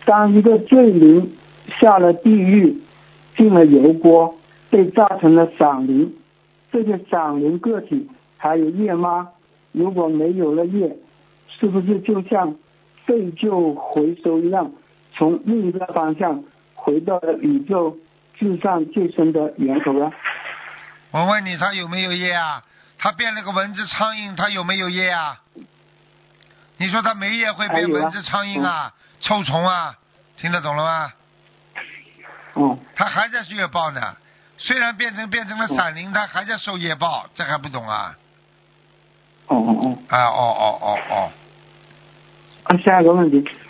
当一个罪灵下了地狱，进了油锅，被炸成了闪灵，这些闪灵个体还有业吗？如果没有了业，是不是就像废旧回收一样，从另一个方向回到了宇宙至上最深的源头啊？ 我问你，他有没有业啊？他变了个蚊子苍蝇，他有没有业啊？你说他没业会变蚊子苍蝇啊？臭虫啊？听得懂了吗？他还在业报呢，虽然变成了闪灵，他还在受业报，这还不懂啊？ 哦。 啊。 下一个问题，